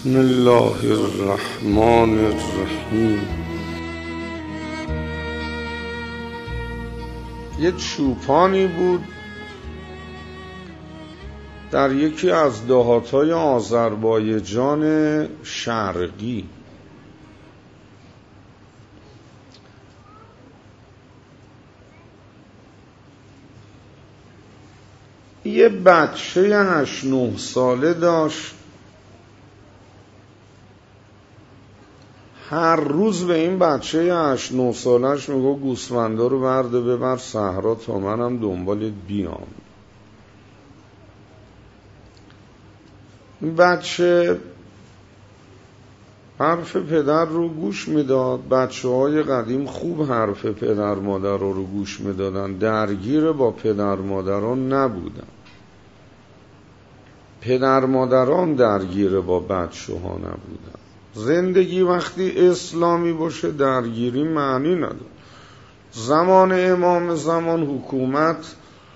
بسم الله الرحمن الرحیم. یه چوپانی بود در یکی از دهات‌های آذربایجان شرقی. یه بچه 8-9 ساله داشت. هر روز به این بچه 8-9 سالش میگو گوسفندا رو برده ببر صحرا تا منم دنبالت بیام. این بچه حرف پدر رو گوش میداد. بچه‌های قدیم خوب حرف پدر مادر رو گوش میدادن، درگیر با پدر مادران نبودن. پدر مادران درگیر با بچه‌ها نبودن. زندگی وقتی اسلامی باشه درگیری معنی نداره. زمان امام زمان حکومت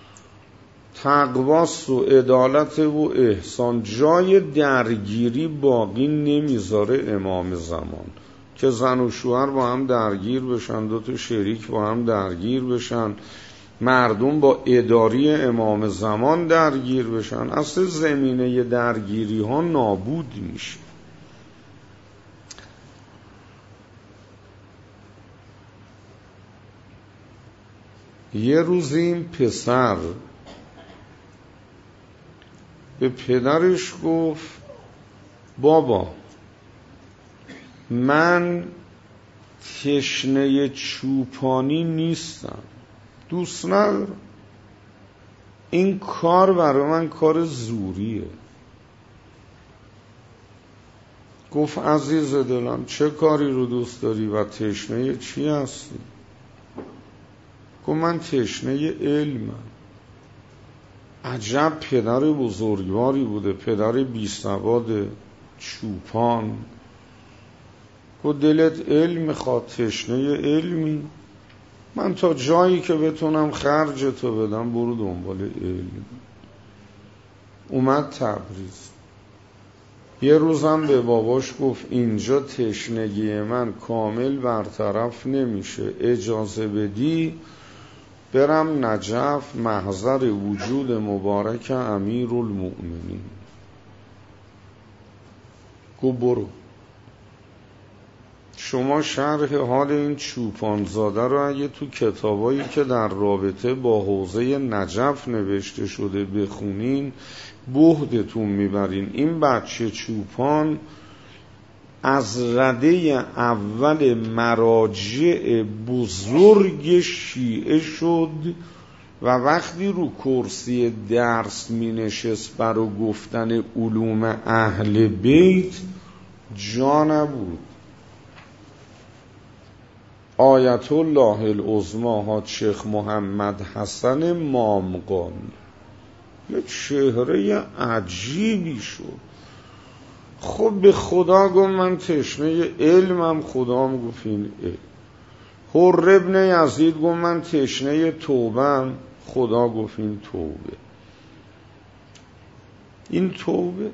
تقواست و عدالت و احسان، جای درگیری باقی نمیذاره امام زمان که زن و شوهر با هم درگیر بشن، دوتا شریک با هم درگیر بشن، مردم با اداری امام زمان درگیر بشن. اصل زمینه درگیری ها نابود میشه. یه روز این پسر به پدرش گفت بابا من تشنه چوپانی نیستم، دوست ندارم، این کار برای من کار زوریه. گفت عزیز دلم چه کاری رو دوست داری و تشنه چی هستی؟ گفت من تشنه علمم. عجب پدر بزرگواری بوده، پدر بیسواد چوپان. گفت دلت علم میخواد، تشنه علمی؟ من تا جایی که بتونم خرج تو بدم، برو دنبال علم. اومد تبریز. یه روزم به باباش گفت اینجا تشنگی من کامل برطرف نمیشه، اجازه بدی برم نجف محضر وجود مبارک امیرالمؤمنین. گفت برو. شما شرح حال این چوپانزاده رو اگه تو کتابایی که در رابطه با حوزه نجف نوشته شده بخونین بهدتون میبرین. این بچه چوپان از رده اول مراجع بزرگ شیعه شد و وقتی رو کرسی درس می نشست برای گفتن علوم اهل بیت جا نبود. آیت الله العظمی حاج شیخ محمد حسن مامقان یه چهره عجیبی شد. خب به خدا گفت من تشنه علمم، خدا هم گفت این علم. حر ابن یزید گفت من تشنه توبه‌ام، خدا گفت این توبه. این توبه.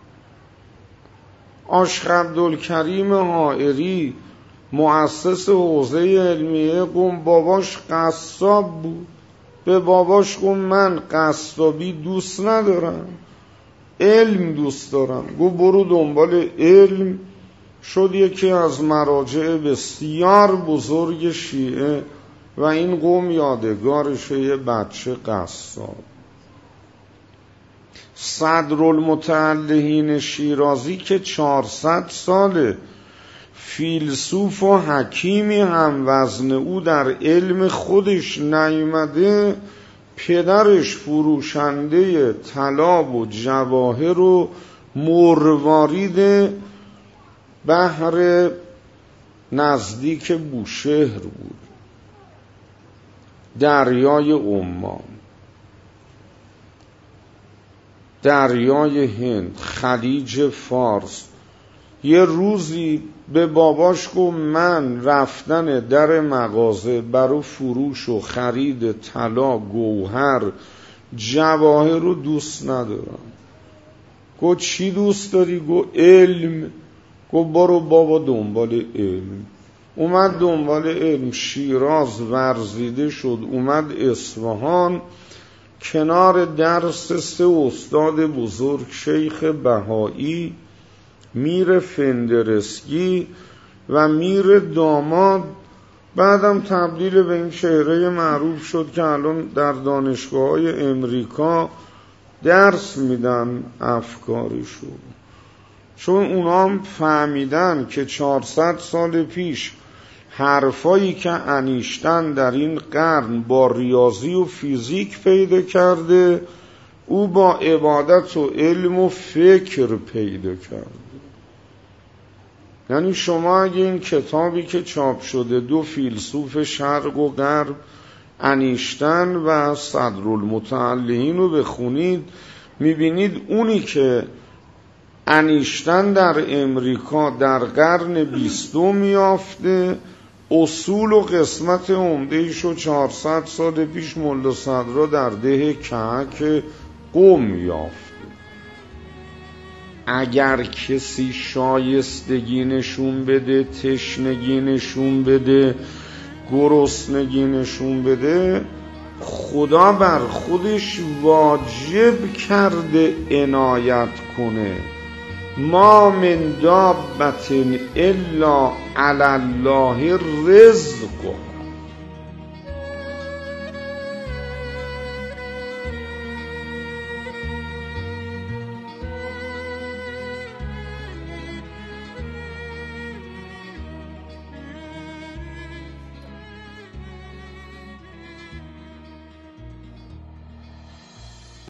عاشق عبدالکریم حائری مؤسس حوزه علمیه قم باباش قصاب بود. به باباش گفت من قصابی دوست ندارم، علم دوست دارم. گفت برو دنبال علم. شد یکی از مراجع بسیار بزرگ شیعه و این قوم یادگارشه یه بچه قصاب. صدرالمتعلهین شیرازی که 400 ساله فیلسوف و حکیمی هم وزن او در علم خودش نیامده، پدرش فروشنده طلا و جواهر و مروارید بحر نزدیک بوشهر بود، دریای عمان، دریای هند، خلیج فارس. یه روزی به باباش گفت من رفتن در مغازه برای فروش و خرید طلا، گوهر، جواهر رو دوست ندارم. گو چی دوست داری؟ گو علم. گو برو بابا دنبال علم. اومد دنبال علم، شیراز ورزیده شد، اومد اصفهان، کنار درس 3 استاد بزرگ، شیخ بهایی، میر فندرسکی و میر داماد. بعدم تبدیل به این چهره معروف شد که الان در دانشگاه‌های امریکا درس میدن افکارشو. چون اونا هم فهمیدن که 400 سال پیش حرفایی که انیشتن در این قرن با ریاضی و فیزیک پیدا کرده، او با عبادت و علم و فکر پیدا کرده. یعنی شما اگه این کتابی که چاپ شده 2 فیلسوف شرق و غرب، انیشتن و صدرالمتعلقین رو بخونید، میبینید اونی که انیشتن در امریکا در قرن 20 یافته، اصول و قسمت عمده‌ایشو 400 سال پیش ملا صدرا در ده کهک قم یافته. اگر کسی شایستگی نشون بده، تشنگی نشون بده، گرسنگی نشون بده، خدا بر خودش واجب کرده عنایت کنه. ما من دابة الا علی الله رزق.